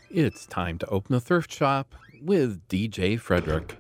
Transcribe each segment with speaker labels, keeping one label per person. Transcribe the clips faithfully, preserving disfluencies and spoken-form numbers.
Speaker 1: It's time to open the thrift shop with D J Frederick.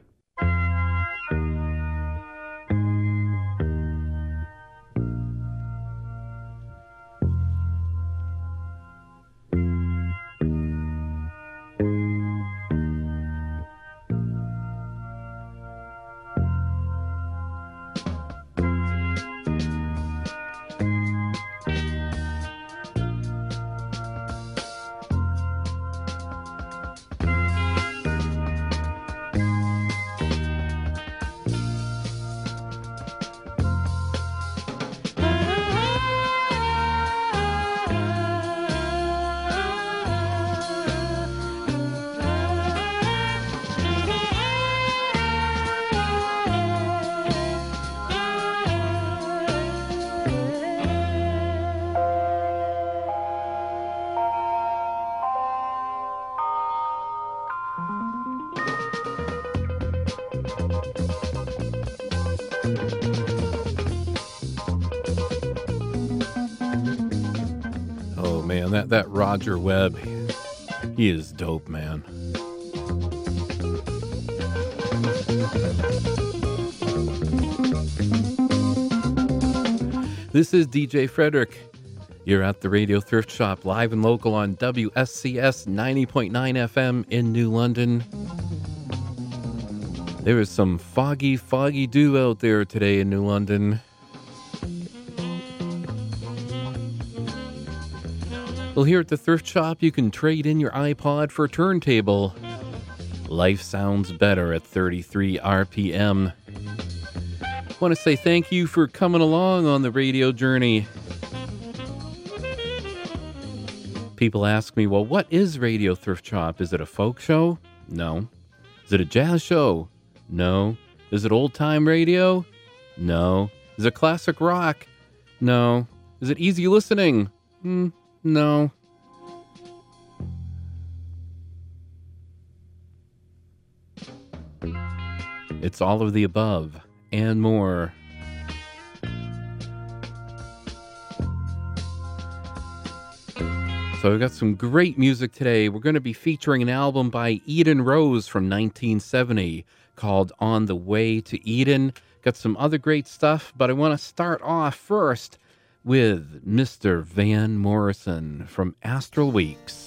Speaker 1: Oh man, that, that Roger Webb, he is dope, man. This is D J Frederick. You're at the Radio Thrift Shop, live and local on W S C S ninety point nine F M in New London. There is some foggy, foggy dew out there today in New London. Well, here at the Thrift Shop, you can trade in your iPod for a turntable. Life sounds better at thirty-three R P M. I want to say thank you for coming along on the radio journey. People ask me, well, what is Radio Thrift Shop? Is it a folk show? No. Is it a jazz show? No. Is it old-time radio? No. Is it classic rock? No. Is it easy listening? Hmm. No. It's all of the above and more. So we've got some great music today. We're going to be featuring an album by Eden Rose from nineteen seventy called On the Way to Eden. Got some other great stuff, but I want to start off first with Mister Van Morrison from Astral Weeks.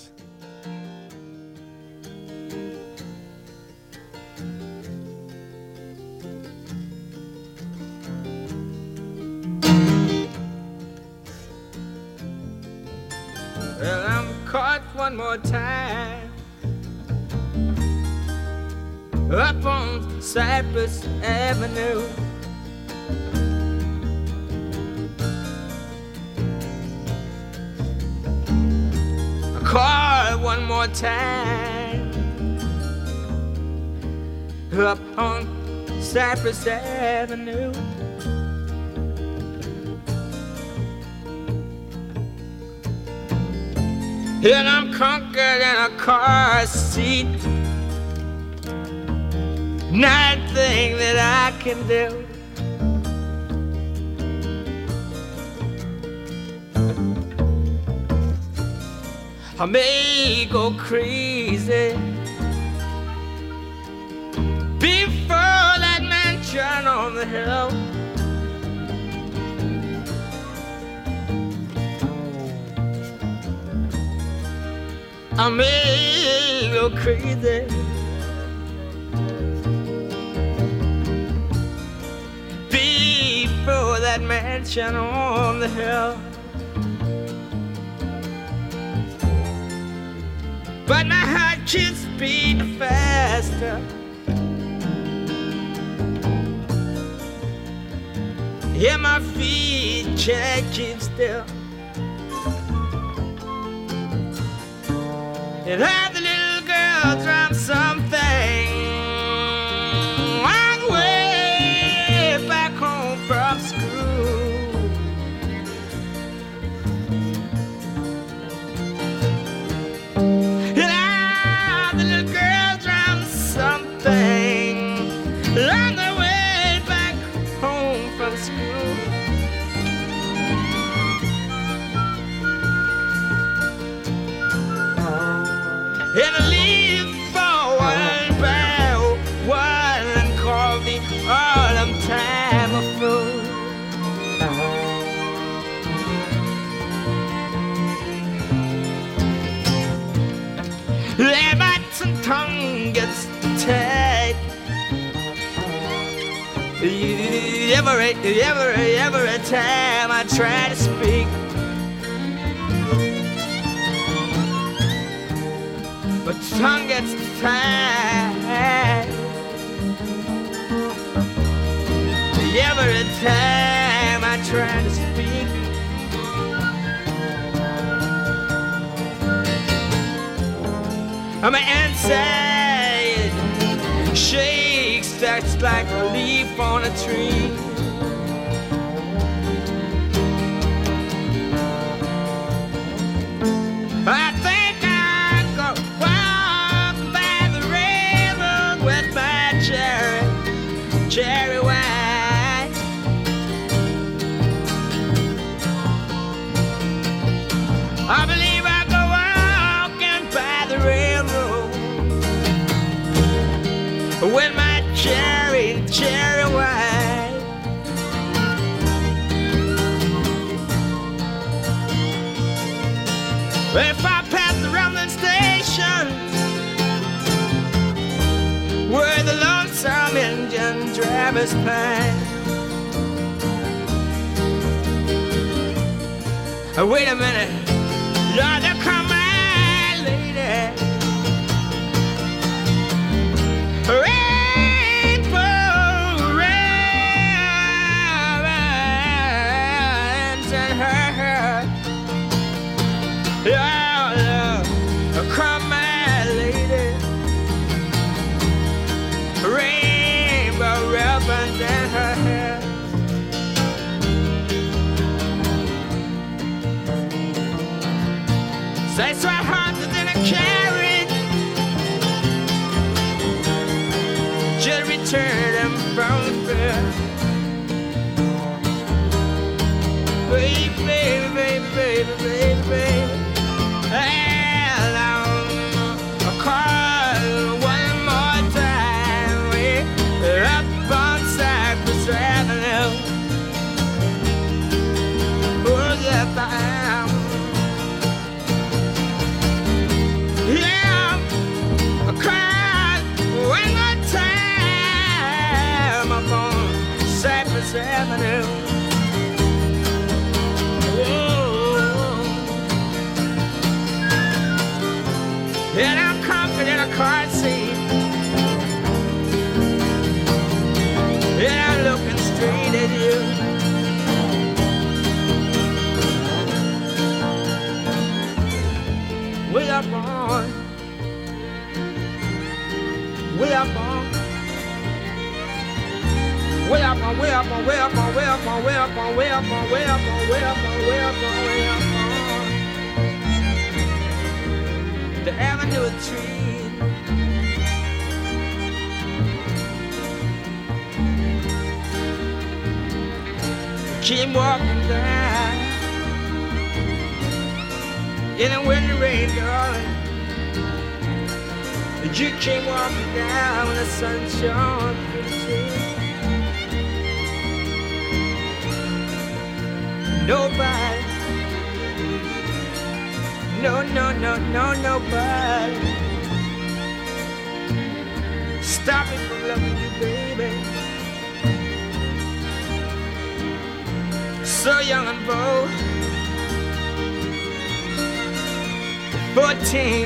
Speaker 2: Well, I'm caught one more time up on Cypress Avenue. Caught one more time up on Cypress Avenue. And I'm conquered in a car seat. Nothing that I can do. I may go crazy before that mansion on the hill. I may go crazy before that mansion on the hill. But my heart keeps beating faster. Yeah, my feet can't keep still. And have the little girl drop something on the way back home from school. And have the little girl drop something on the way back home from school. Every, every, every time I try to speak, my tongue gets tied. Every time I try to speak, my inside shakes just like a leaf on a tree. I think I'll go walk by the railroad with my cherry, cherry wine. I believe I'll go walking by the railroad with my cherry, cherry wine. If I pass the rumbling station where the lonesome engine drivers pine, oh, wait a minute, Lord, there come my lady. Rainbow ribbons in her hair. Yeah, yeah, come my lady. Rainbow ribbons in her hair. Say sweat horses in a carriage, just return them from the fair. Baby, baby, baby, baby, baby, baby. And I'll call one more time. We're up on Cypress Avenue. Oh, yes, I am. Yeah, I'll call one more time up on Cypress Avenue. And I'm comfort in a car seat, and I'm looking straight at you. Way up on, way up on, way up on, way up on, way up on, way up on, way up on, way up on, way up on, way up on, way up on, way up on, way up on. The avenue of trees, keep walking down in the windy rain, darling. You keep walking down when the sun shone through the trees. Nobody. No, no, no, no, nobody stop me from loving you, baby. So young and bold, fourteen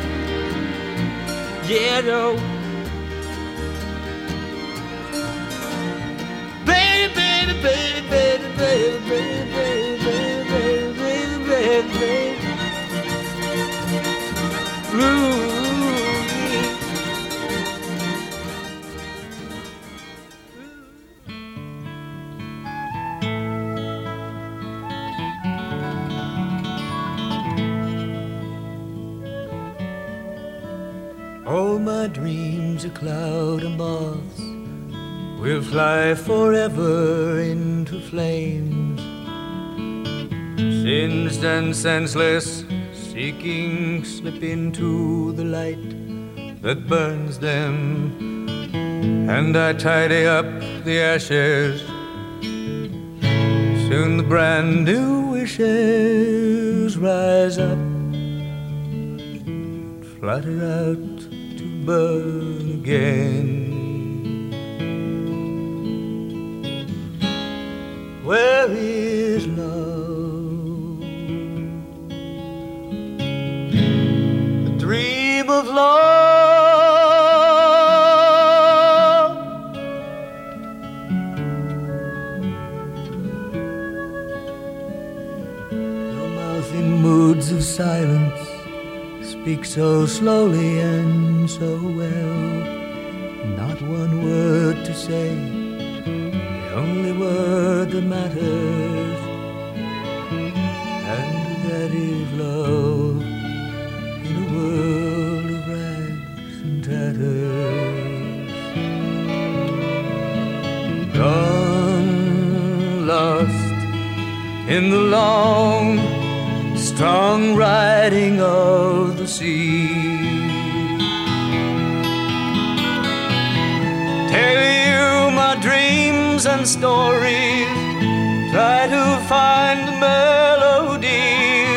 Speaker 2: years old. Baby, baby, baby, baby, baby, baby, baby, baby, baby, baby, baby.
Speaker 3: All my dreams are cloud and moths, will fly forever into flames. Singed and senseless, seeking slip into the light that burns them, and I tidy up the ashes. Soon the brand new wishes rise up, flutter out to burn again. where is love? The dream of love, your mouth in moods of silence speak so slowly and so well, not one word to say, the only word that matters, and that is love in a world of rags and tatters. Gone, lost in the long, strong riding of the sea. Tell you my dreams and stories, try to find the melody.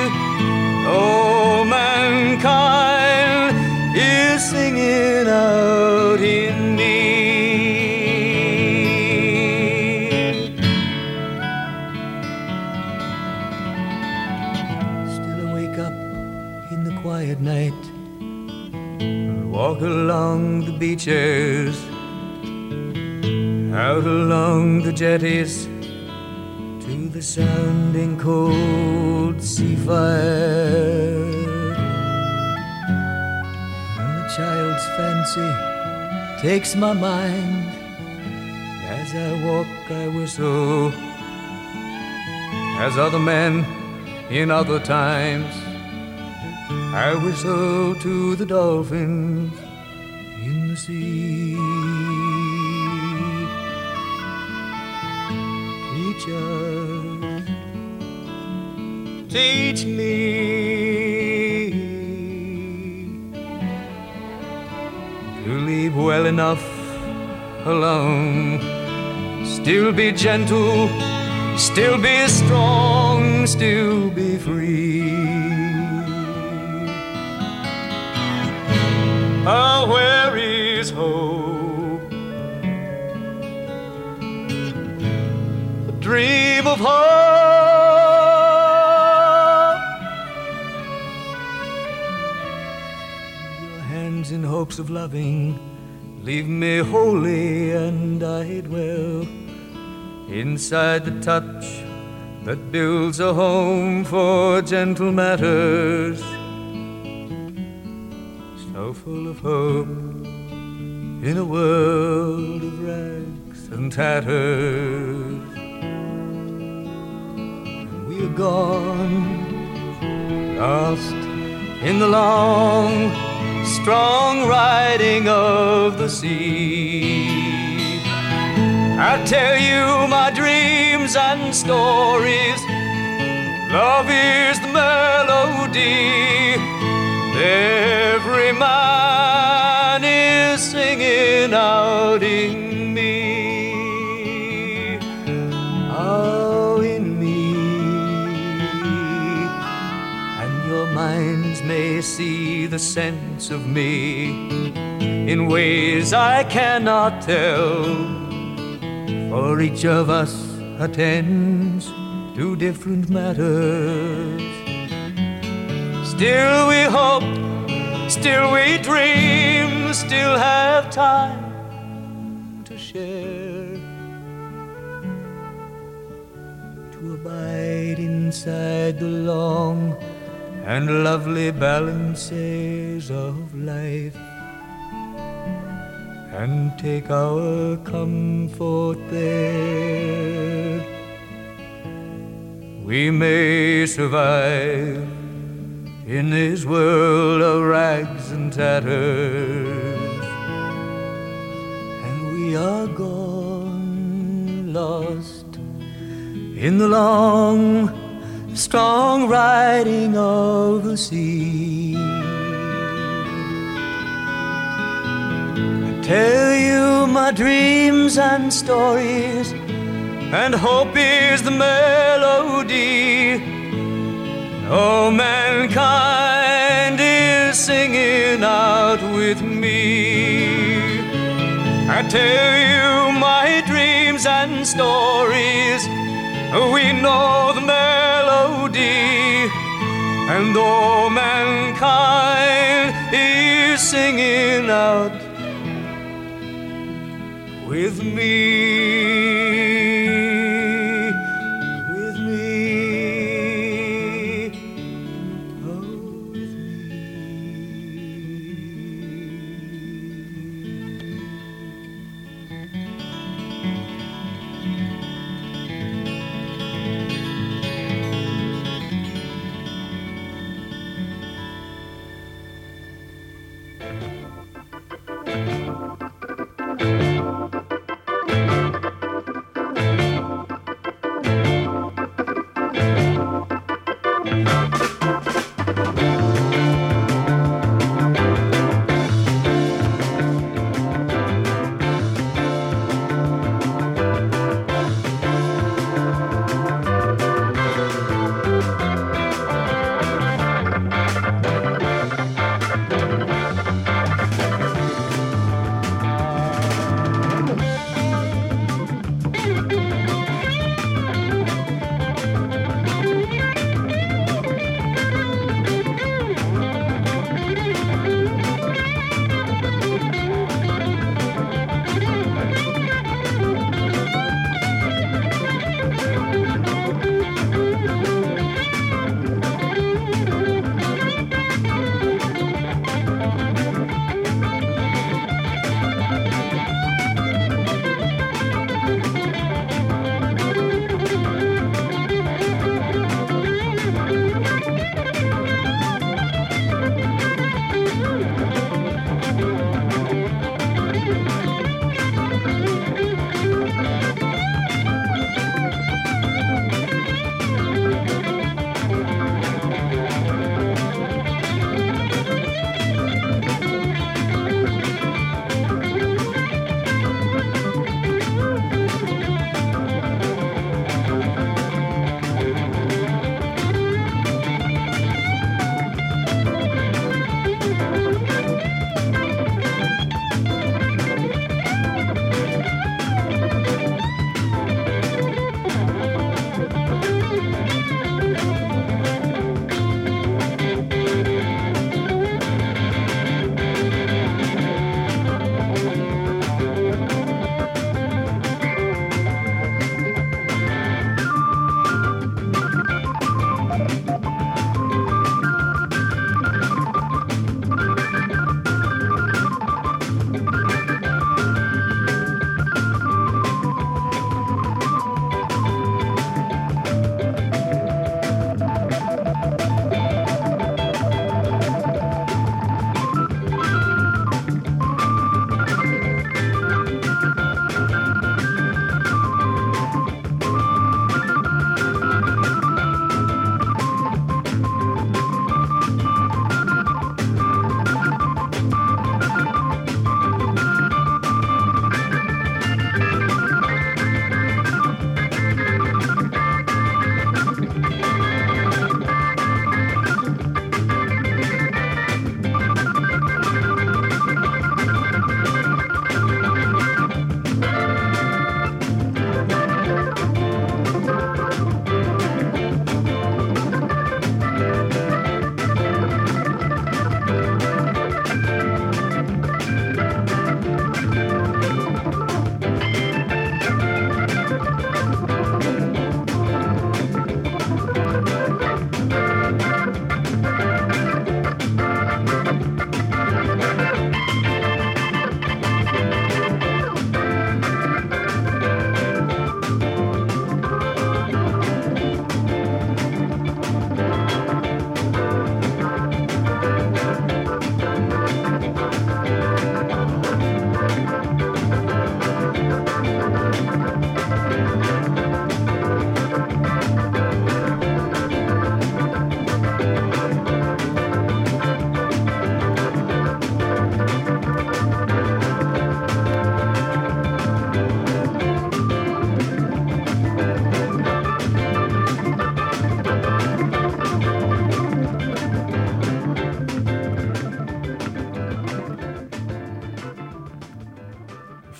Speaker 3: Oh, mankind is singing out in me. Still I wake up in the quiet night and walk along the beaches, out along the jetties, to the sounding cold sea fire. And a child's fancy takes my mind. As I walk I whistle, as other men in other times. I whistle to the dolphins in the sea. Teach us, teach me to leave well enough alone, still be gentle, still be strong, still be free. Ah, where is hope? A dream of hope. Your hands in hopes of loving leave me holy, and I dwell inside the touch that builds a home for gentle matters. So full of hope in a world of rags and tatters. And we are gone, lost in the long, strong riding of the sea. I tell you my dreams and stories, love is the melody. Every man is singing out in me, oh, in me. And your minds may see the sense of me in ways I cannot tell, for each of us attends to different matters. Still we hope, still we dream, still have time to share, to abide inside the long and lovely balances of life, and take our comfort there. We may survive in this world of rags and tatters, and we are gone, lost in the long, strong riding of the sea. I tell you my dreams and stories, and hope is the melody. Oh, mankind is singing out with me. I tell you my dreams and stories, We know the melody, and all mankind is singing out with me.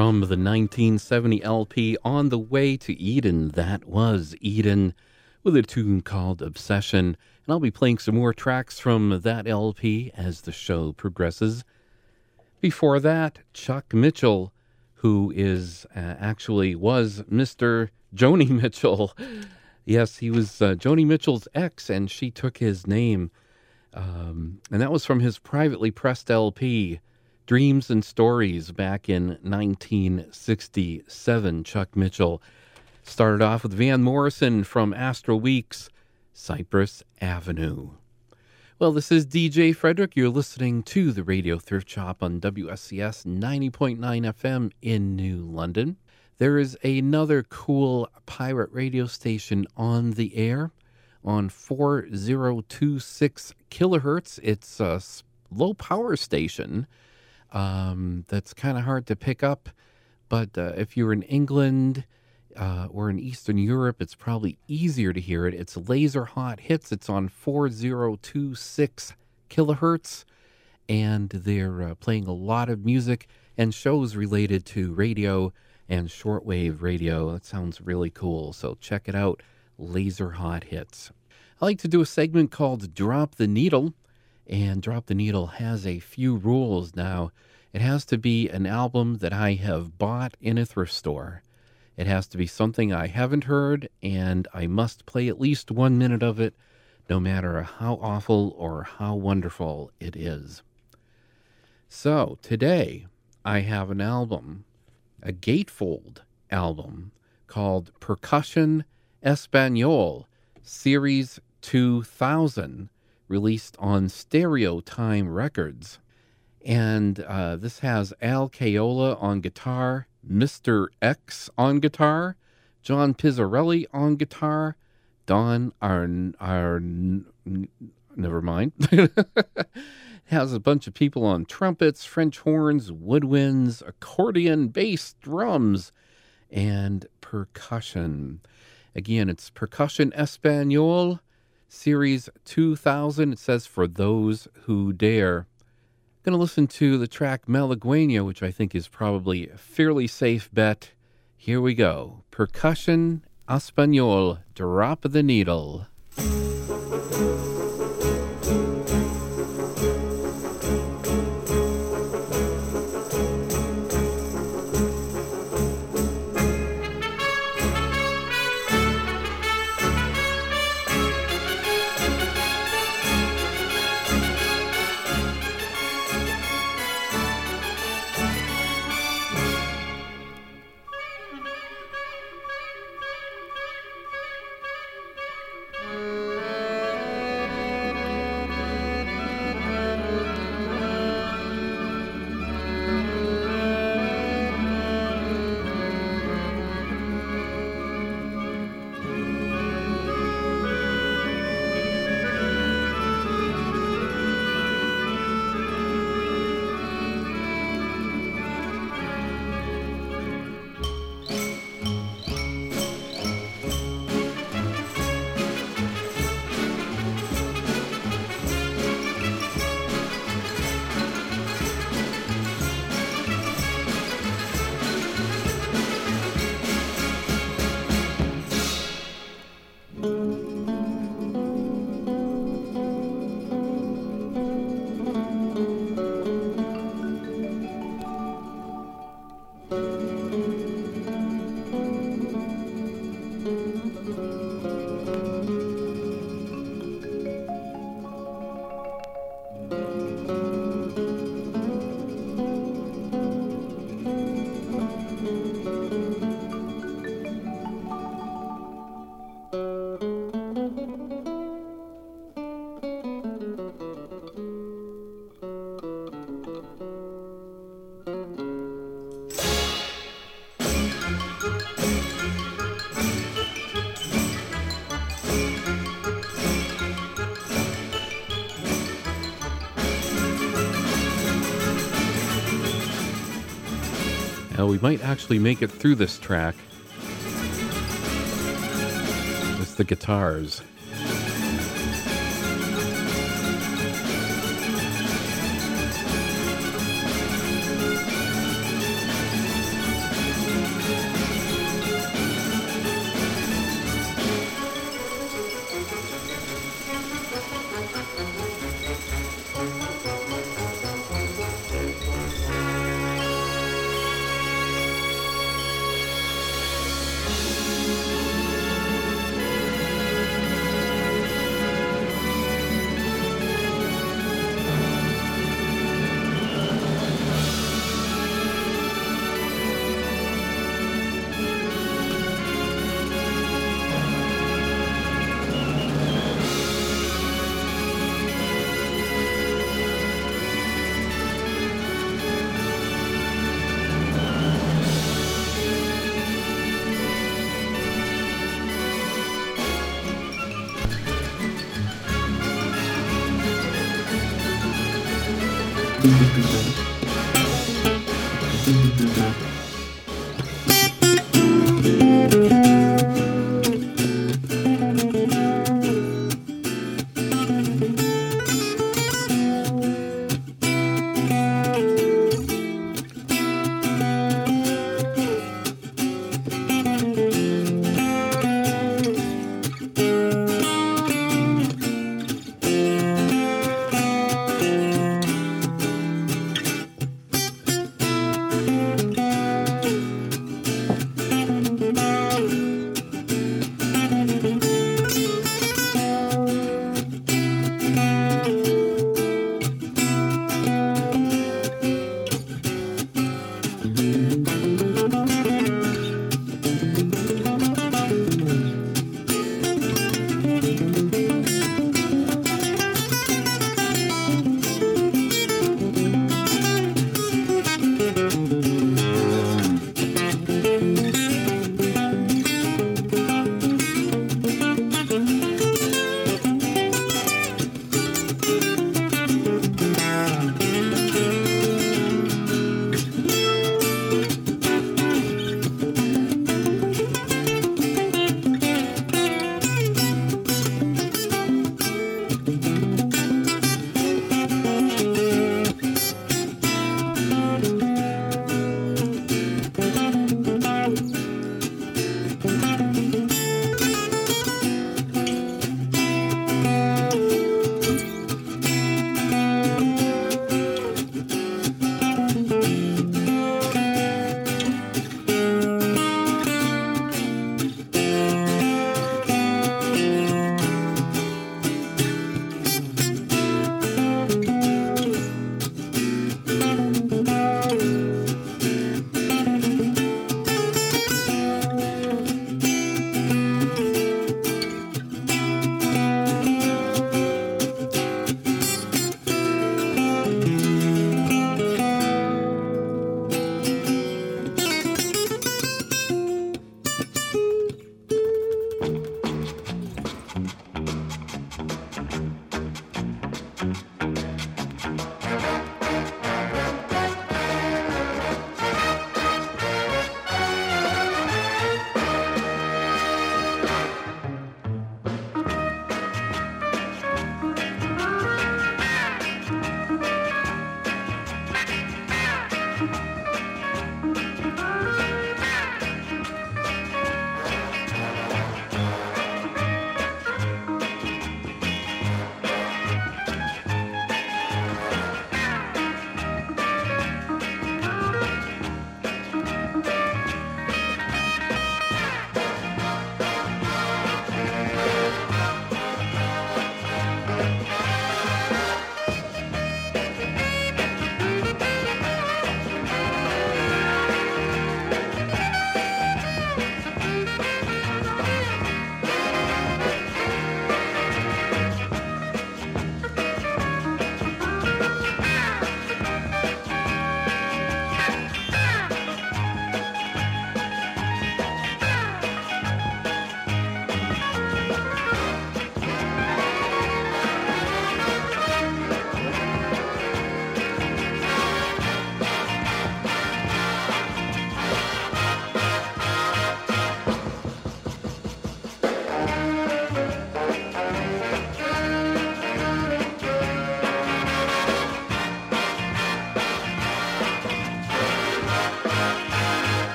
Speaker 1: from the nineteen seventy L P On the Way to Eden. That was Eden with a tune called Obsession. And I'll be playing some more tracks from that L P as the show progresses. Before that, Chuck Mitchell, who is uh, actually was Mister Joni Mitchell. Yes, he was uh, Joni Mitchell's ex, and she took his name. Um, and that was from his privately pressed L P, Dreams and Stories, back in nineteen sixty-seven. Chuck Mitchell started off with Van Morrison from Astral Weeks, Cypress Avenue. Well, this is D J Frederick. You're listening to the Radio Thrift Shop on W S C S ninety point nine F M in New London. There is another cool pirate radio station on the air on four thousand twenty-six kilohertz. It's a low power station um, that's kind of hard to pick up, but uh, if you're in England uh, or in Eastern Europe, it's probably easier to hear it. It's Laser Hot Hits. It's on four thousand twenty-six kilohertz, and they're uh, playing a lot of music and shows related to radio and shortwave radio. That sounds really cool, so check it out, Laser Hot Hits. I like to do a segment called Drop the Needle, and Drop the Needle has a few rules now. It has to be an album that I have bought in a thrift store. It has to be something I haven't heard, and I must play at least one minute of it, no matter how awful or how wonderful it is. So, today, I have an album, a gatefold album, called Percussion Español, Series two thousand, released on Stereo Time Records. And uh, this has Al Caiola on guitar, Mister X on guitar, John Pizzarelli on guitar, Don Arn... Arn never mind. Has a bunch of people on trumpets, French horns, woodwinds, accordion, bass, drums, and percussion. Again, it's Percussion Español, Series two thousand. It says, For Those Who Dare. Going to listen to the track Malagueña, which I think is probably a fairly safe bet. Here we go. Percussion Español, Drop the Needle. Now, we might actually make it through this track with the guitars.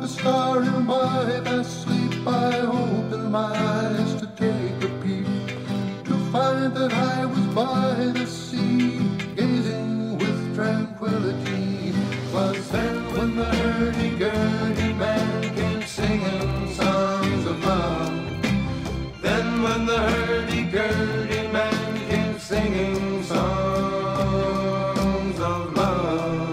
Speaker 4: star in my best sleep, I opened my eyes to take a peep, to find that I was by the sea, gazing with tranquility. Was then when the hurdy-gurdy man came singing songs of love. Then when the hurdy-gurdy man came singing songs of love.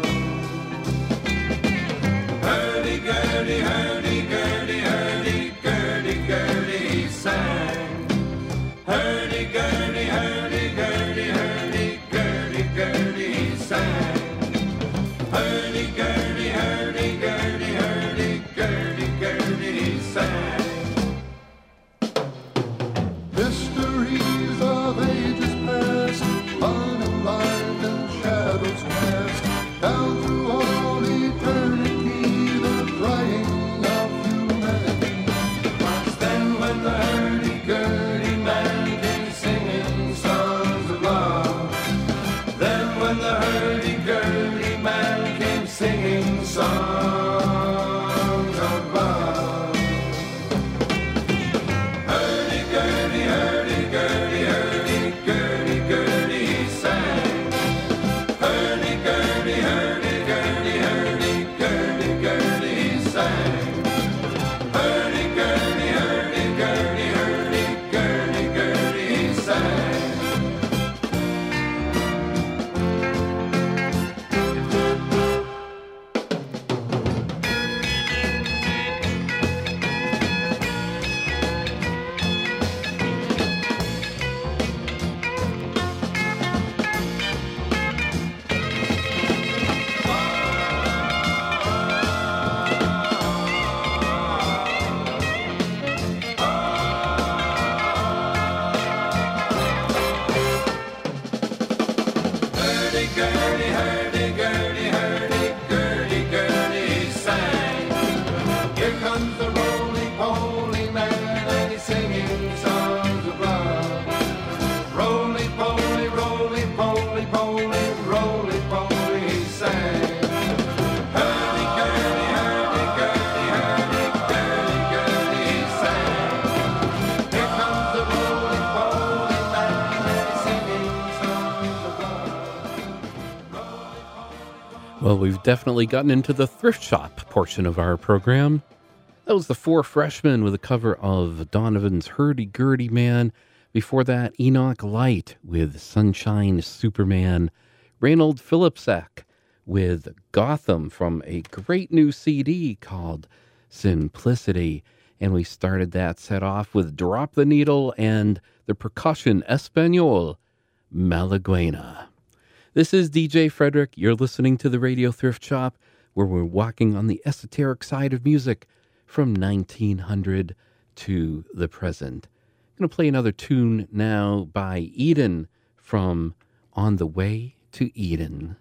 Speaker 4: Hurdy-gurdy, hurdy-gurdy, hurdy-gurdy, gurdy, he sang. Hurdy-gurdy, hurdy-gurdy, hurdy-gurdy, gurdy, he sang. Hurdy-gurdy, hurdy-gurdy, hurdy-gurdy, gurdy, he sang. Mysteries of ages past, unalive and shadows cast, down through all eternity, the drying of humanity. Was then when the hurdy-gurdy man came singing songs of love. Then when the hurdy-gurdy man came singing songs of love. Hurdy-gurdy, hurdy-gurdy, hurdy-gurdy, gurdy, he sang. Hurdy-gurdy, hurdy-gurdy, hurdy-gurdy, gurdy, he sang. Hurdy-gurdy, hurdy-gurdy, hurdy-gurdy, gurdy, he sang. Hurdy-gurdy, hurdy-gurdy, hurdy-gurdy, gurdy, he sang. Here comes the roly-poly man, and he's singing songs of love. Roly-poly, roly-poly, poly, roly-poly, he sang. Hurdy-gurdy, hurdy-gurdy, hurdy-gurdy, gurdy, he sang. Here comes the roly-poly man, and he's singing songs of love.
Speaker 1: Well, we've definitely gotten into the thrift shop portion of our program. That was the Four Freshmen with a cover of Donovan's Hurdy-Gurdy Man. Before that, Enoch Light with Sunshine Superman. Reynold Philipsek with Gotham from a great new C D called Simplicity. And we started that set off with Drop the Needle and the percussion Espanol, Malaguena. This is D J Frederick. You're listening to the Radio Thrift Shop, where we're walking on the esoteric side of music from nineteen hundred to the present. I'm going to play another tune now by Eden from On the Way to Eden.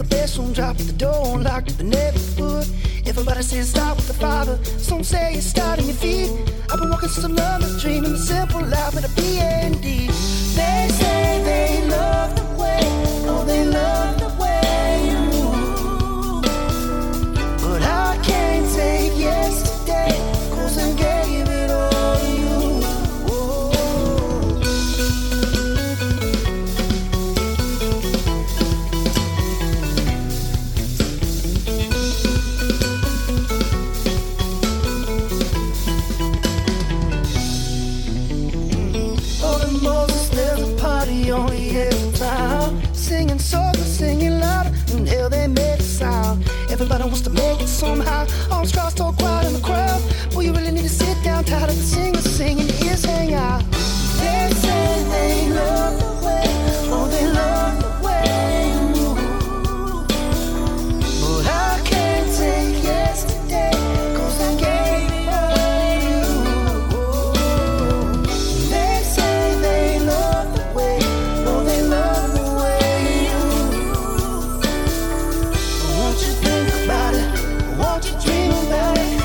Speaker 5: the bedroom, drop at the door, unlock the never would. Everybody says start with the father, some say it's starting your feet. I've been walking since I'm loving, dreaming the simple life with a B and D. They say they love the way, oh they love the way you move. But I can't take yesterday, cause I gave it all to you. Only every time singing soft and singing loud, and hell they make a sound. Everybody wants to make it somehow. Arms crossed, all quiet in the crowd. Boy, you really need to sit down, tired of the singing, singing, ears hang out. They say they love the way, oh they love the way you move. But I can't take yesterday, cause I gave it all to you. They say they love the way, won't you think about it? Won't you dream about it?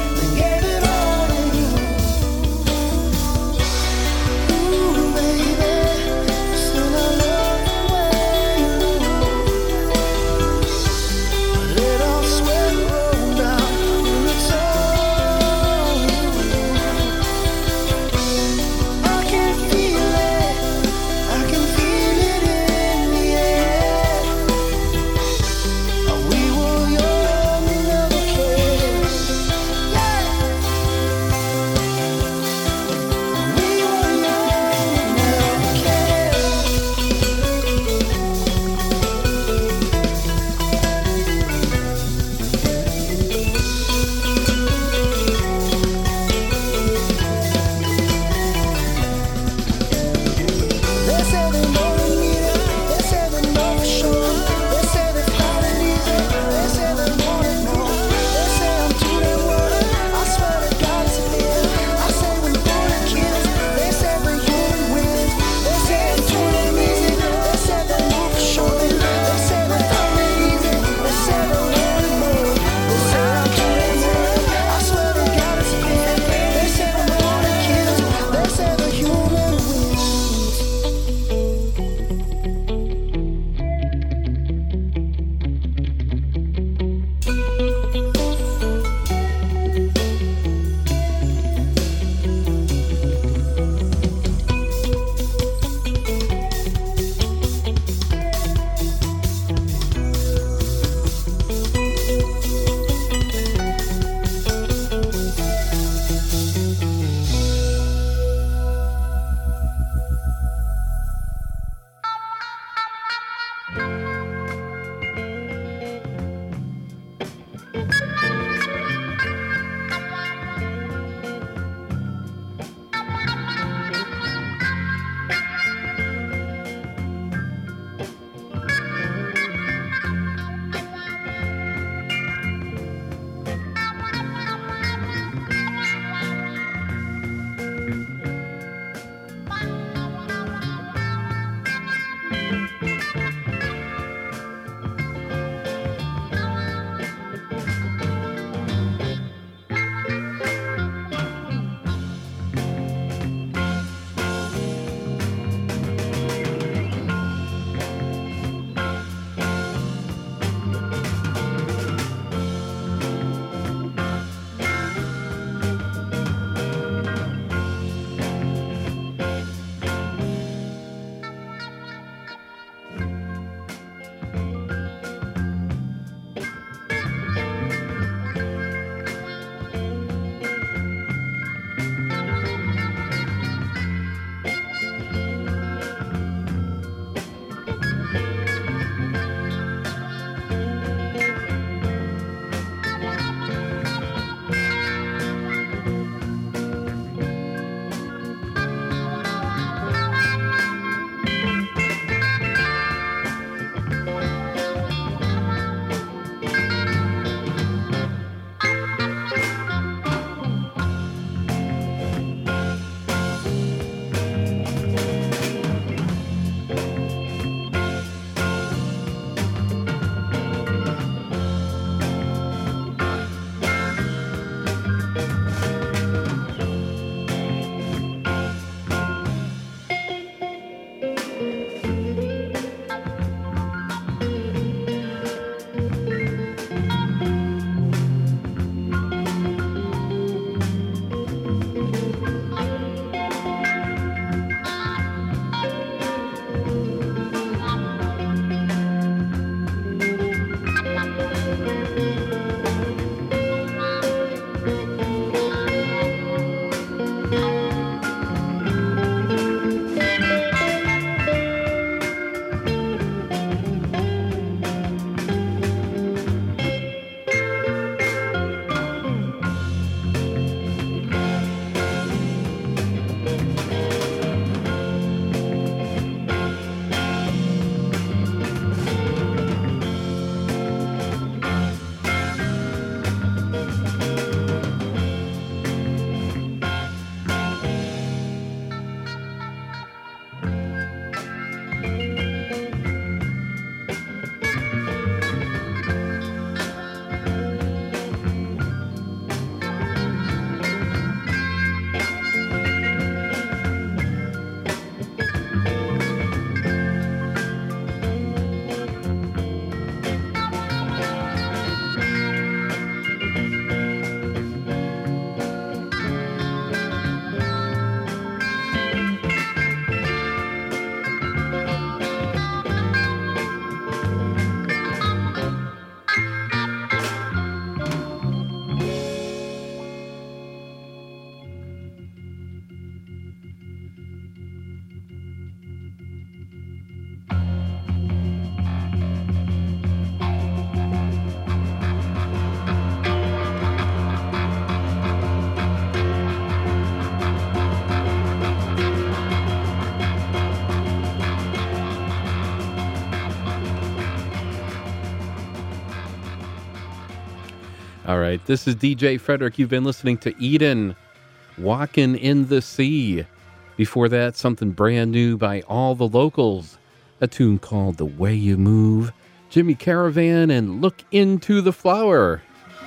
Speaker 1: All right, this is D J Frederick. You've been listening to Eden, Walking in the Sea. Before that, something brand new by All the Locals, a tune called The Way You Move, Jimmy Caravan, and Look Into the Flower.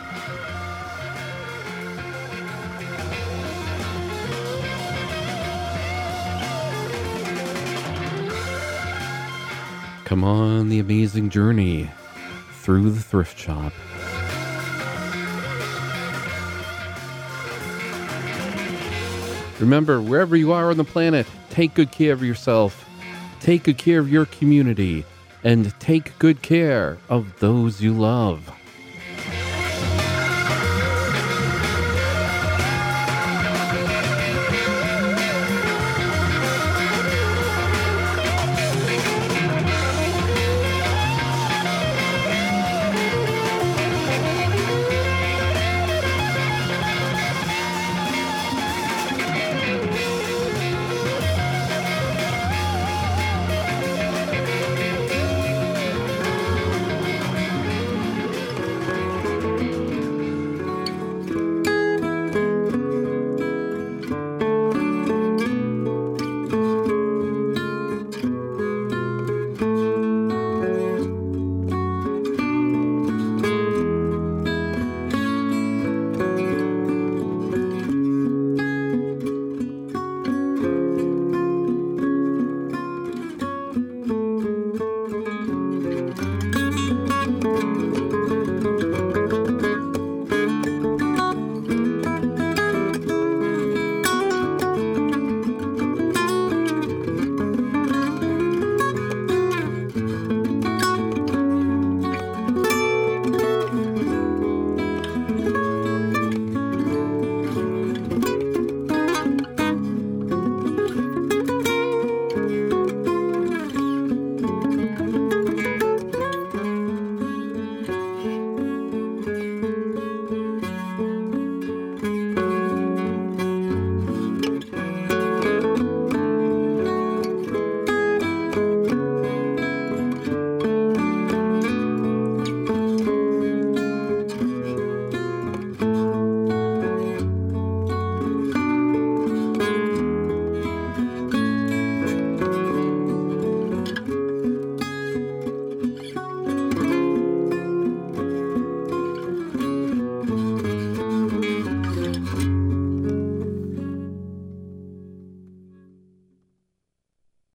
Speaker 1: Come on the amazing journey through the thrift shop. Remember, wherever you are on the planet, take good care of yourself, take good care of your community, and take good care of those you love.